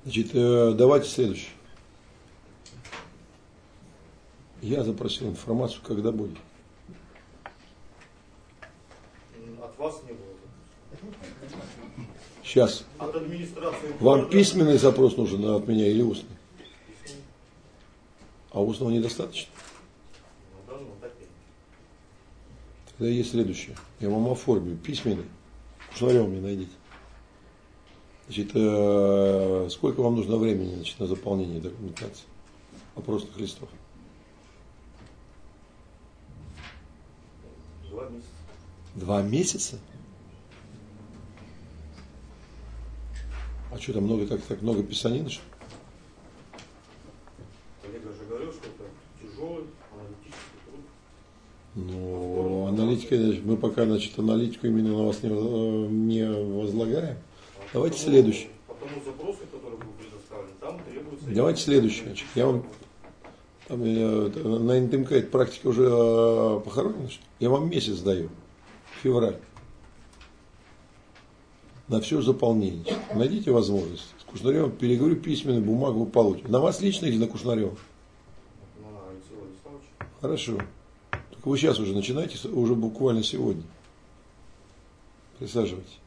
Значит, давайте следующее. Я запросил информацию, когда будет. От вас не было. Сейчас. От администрации. Вам письменный запрос нужен от меня или устный? А устного недостаточно? Тогда есть следующее. Я вам оформлю письменный. Кушнарева мне найдите. Значит, сколько вам нужно времени, значит, на заполнение документации? Опросных листов? 2 месяца. 2 месяца? А что там много, так много писанины, что ли? Коллега же говорил, что это тяжелый аналитический труд. Ну, аналитика, мы пока, значит, аналитику именно на вас не возлагаем. Давайте следующее. Потому запросы, которые будут предоставлены, там требуется... Давайте следующее. Значит, я вам там, на НТМК эта практика уже похоронена, что ли? Я вам месяц даю, февраль, на все заполнение. Найдите возможность. С Кушнаревым переговорю, письменную бумагу вы получите. На вас лично или на Кушнарева? На Алексея Владиславовича. Хорошо. Только вы сейчас уже начинаете, уже буквально сегодня. Присаживайтесь.